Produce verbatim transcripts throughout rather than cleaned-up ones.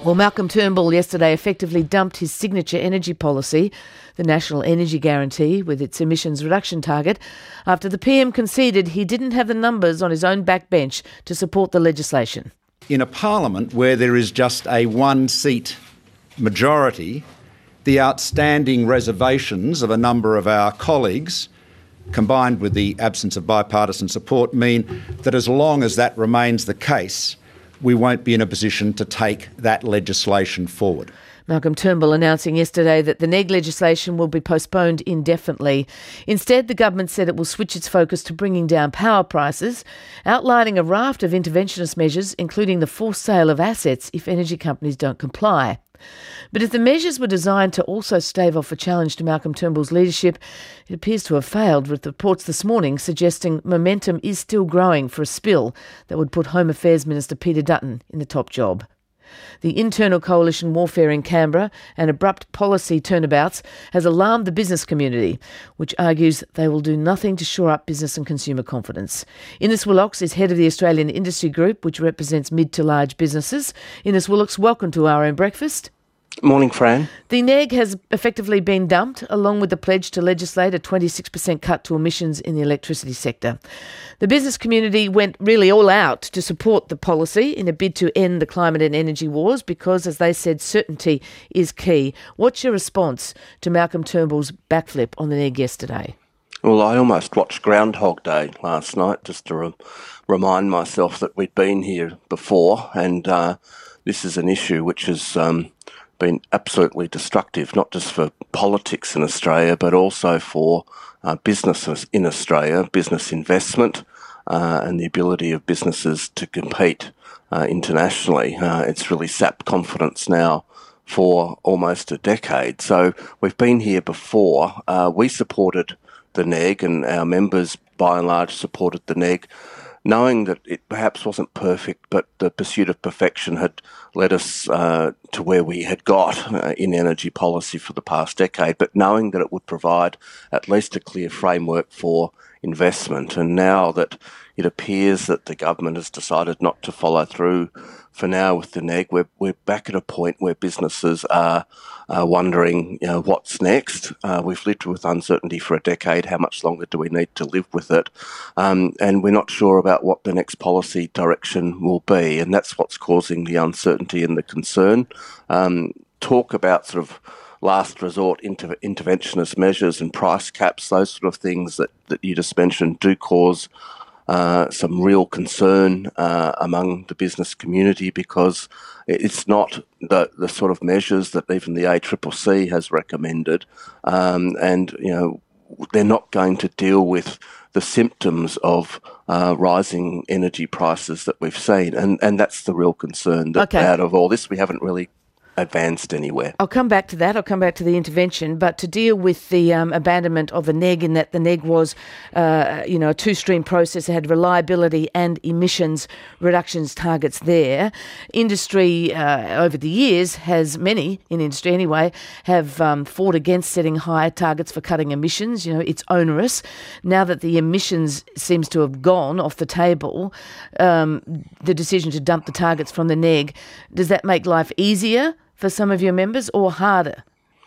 Well, Malcolm Turnbull yesterday effectively dumped his signature energy policy, the National Energy Guarantee, with its emissions reduction target, after the P M conceded he didn't have the numbers on his own backbench to support the legislation. In a parliament where there is just a one-seat majority, the outstanding reservations of a number of our colleagues, combined with the absence of bipartisan support, mean that as long as that remains the case, we won't be in a position to take that legislation forward. Malcolm Turnbull announcing yesterday that the N E G legislation will be postponed indefinitely. Instead, the government said it will switch its focus to bringing down power prices, outlining a raft of interventionist measures, including the forced sale of assets if energy companies don't comply. But if the measures were designed to also stave off a challenge to Malcolm Turnbull's leadership, it appears to have failed, with reports this morning suggesting momentum is still growing for a spill that would put Home Affairs Minister Peter Dutton in the top job. The internal coalition warfare in Canberra and abrupt policy turnabouts has alarmed the business community, which argues they will do nothing to shore up business and consumer confidence. Innes Willox is head of the Australian Industry Group, which represents mid to large businesses. Innes Willox, welcome to R M Breakfast. Morning, Fran. The N E G has effectively been dumped, along with the pledge to legislate a twenty-six percent cut to emissions in the electricity sector. The business community went really all out to support the policy in a bid to end the climate and energy wars because, as they said, certainty is key. What's your response to Malcolm Turnbull's backflip on the N E G yesterday? Well, I almost watched Groundhog Day last night just to re- remind myself that we'd been here before, and uh, this is an issue which has um, been absolutely destructive, not just for politics in Australia, but also for uh, businesses in Australia, business investment, uh, and the ability of businesses to compete uh, internationally. Uh, it's really sapped confidence now for almost a decade. So we've been here before. Uh, we supported the N E G, and our members, by and large, supported the N E G, knowing that it perhaps wasn't perfect, but the pursuit of perfection had led us uh, to where we had got uh, in energy policy for the past decade, but knowing that it would provide at least a clear framework for investment. And now that it appears that the government has decided not to follow through for now with the N E G, we're, we're back at a point where businesses are uh, wondering, you know, what's next. Uh, we've lived with uncertainty for a decade. How much longer do we need to live with it? Um, and we're not sure about what the next policy direction will be. And that's what's causing the uncertainty and the concern. Um, talk about sort of last resort inter- interventionist measures and price caps, those sort of things that, that you just mentioned do cause Uh, some real concern uh, among the business community, because it's not the, the sort of measures that even the A C C C has recommended, um, and you know they're not going to deal with the symptoms of uh, rising energy prices that we've seen, and and that's the real concern. That okay. Out of all this, we haven't really advanced anywhere. I'll come back to that. I'll come back to the intervention, but to deal with the um, abandonment of the N E G, in that the N E G was, uh, you know, a two-stream process. It had reliability and emissions reductions targets there. Industry, uh, over the years, has many in industry anyway, have um, fought against setting higher targets for cutting emissions. You know, it's onerous. Now that the emissions seems to have gone off the table, um, the decision to dump the targets from the N E G, does that make life easier for some of your members or harder?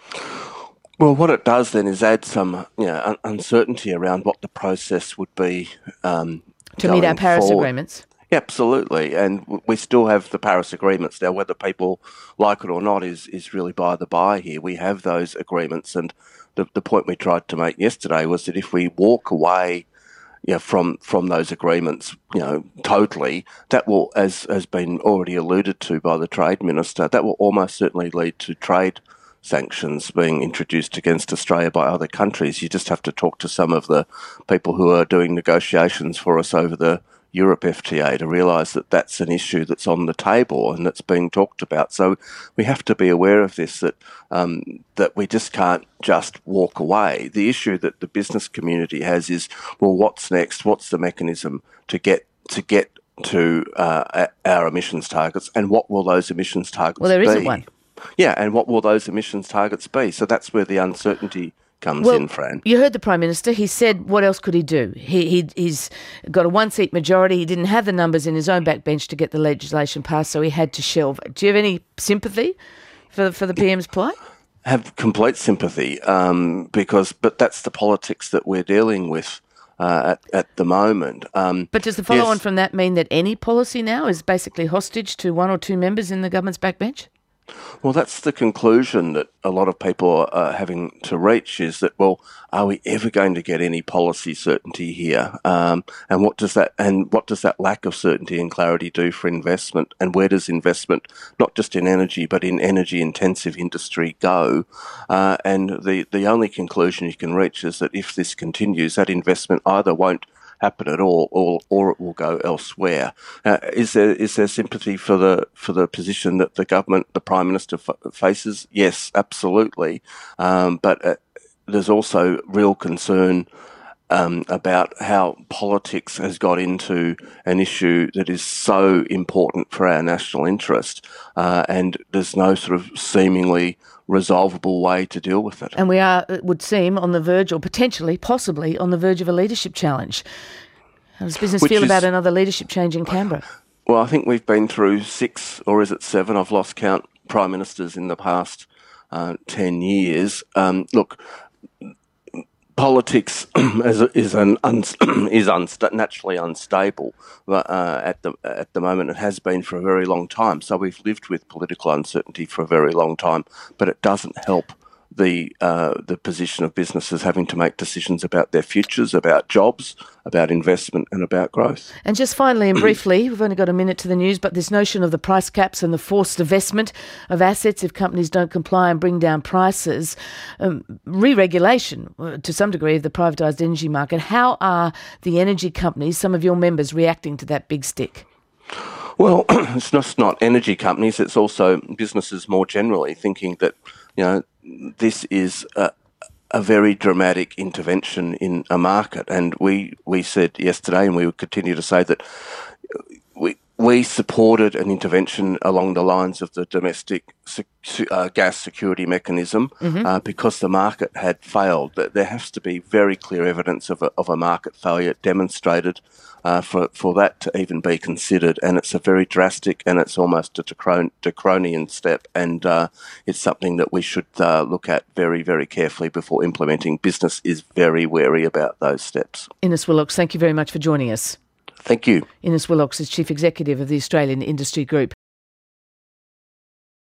Well, what it does then is add some, you know, un- uncertainty around what the process would be um, to meet our Paris forward. agreements. Absolutely, and w- we still have the Paris agreements. Now, whether people like it or not is, is really by the by here. We have those agreements, and the, the point we tried to make yesterday was that if we walk away you know, from, from those agreements, you know, totally, that will, as has been already alluded to by the Trade Minister, that will almost certainly lead to trade sanctions being introduced against Australia by other countries. You just have to talk to some of the people who are doing negotiations for us over the Europe F T A to realise that that's an issue that's on the table and that's being talked about. So we have to be aware of this, that um, that we just can't just walk away. The issue that the business community has is, well, what's next? What's the mechanism to get to get to uh, our emissions targets, and what will those emissions targets be? Well, there isn't one. Yeah, and what will those emissions targets be? So that's where the uncertainty comes well, in, Fran. You heard the Prime Minister. He said, what else could he do? He, he, he's got a one-seat majority. He didn't have the numbers in his own backbench to get the legislation passed, so he had to shelve. Do you have any sympathy for, for the P M's plight? Have complete sympathy, um, because, but that's the politics that we're dealing with uh, at, at the moment. Um, but does the follow-on yes, from that mean that any policy now is basically hostage to one or two members in the government's backbench? Well, that's the conclusion that a lot of people are having to reach, is that, well, are we ever going to get any policy certainty here? Um, and what does that and what does that lack of certainty and clarity do for investment? And where does investment, not just in energy, but in energy-intensive industry, go? Uh, and the, the only conclusion you can reach is that if this continues, that investment either won't happen at all, or or it will go elsewhere. Uh, is there is there sympathy for the for the position that the government, the Prime Minister, f- faces? Yes, absolutely. Um, but uh, there's also real concern um, about how politics has got into an issue that is so important for our national interest, uh, and there's no sort of seemingly resolvable way to deal with it. And we are, it would seem, on the verge, or potentially, possibly, on the verge of a leadership challenge. How does business Which feel is, about another leadership change in Canberra? Well, I think we've been through six, or is it seven? I've lost count, Prime Ministers in the past uh, ten years. Um, look, politics is, is, an unst- is unst- naturally unstable uh, at the at the moment. It has been for a very long time. So we've lived with political uncertainty for a very long time, but it doesn't help the uh, the position of businesses having to make decisions about their futures, about jobs, about investment and about growth. And just finally and briefly, we've only got a minute to the news, but this notion of the price caps and the forced divestment of assets if companies don't comply and bring down prices, um, re-regulation uh, to some degree of the privatised energy market. How are the energy companies, some of your members, reacting to that big stick? Well, it's just not energy companies, it's also businesses more generally thinking that, you know, this is a, a very dramatic intervention in a market. And we, we said yesterday, and we would continue to say, that we we supported an intervention along the lines of the domestic uh, gas security mechanism mm-hmm. uh, because the market had failed. There has to be very clear evidence of a, of a market failure demonstrated uh, for, for that to even be considered. And it's a very drastic and it's almost a draconian step. And uh, it's something that we should uh, look at very, very carefully before implementing. Business is very wary about those steps. Innes Willox, thank you very much for joining us. Thank you. Innes Willox is Chief Executive of the Australian Industry Group.